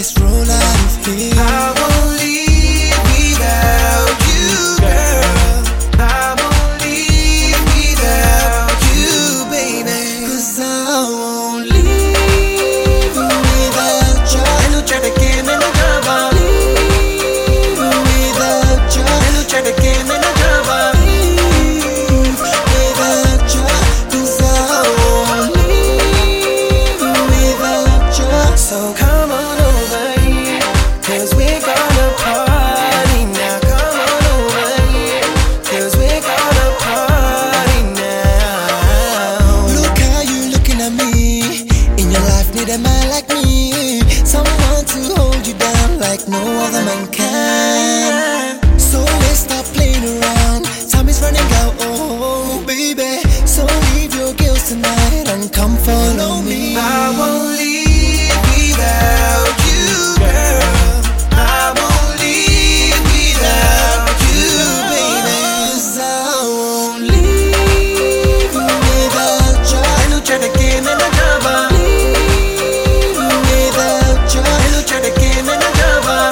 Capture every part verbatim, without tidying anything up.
let's roll out of here. I won't leave without you, girl. I won't leave without you, baby. Cause I won't leave without you. E non c'è da che me ne giova. Leave without you. E non c'è da che me ne giova. Leave without you. Cause I won't leave without you. So come on over here, cause we're gonna party now. Come on over here, cause we're gonna party now. Look how you looking at me. In your life need a man like me, someone to hold you down like no other man can. So let's stop playing around, time is running out, oh baby. So leave your girls tonight and come follow me. I won't leave without you, girl. I won't leave without you, baby. Cause I won't leave without you. E non c'è da che me ne giova. Leave without you. E non c'è da che me ne giova.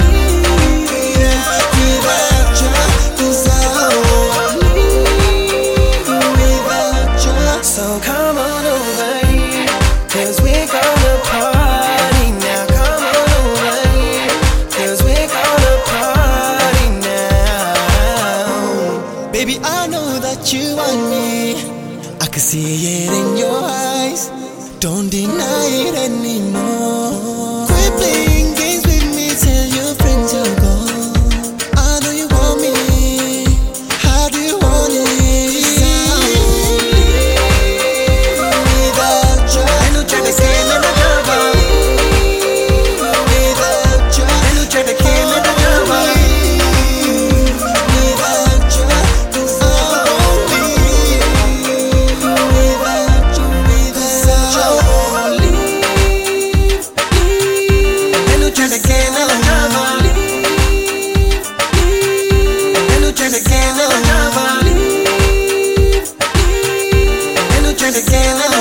Without you. Cause I won't leave without you. So come on over here, cause we're gonna party now. Come on over here, cause we're gonna party now. Baby, I know that you want me, I can see it in your eyes. Don't deny it anymore. Quit playing games with me, tell your friends you're gone. I know you want me, how do you want it? I won't leave without you. E non c'è da che me ne giova. Without you. E non c'è da che me ne giova. Without you. Cause I won't leave without you. Cause I won't leave, leave. E non c'è da che me ne giova. E non c'è da che me ne giova. E non c'è da che me ne giova.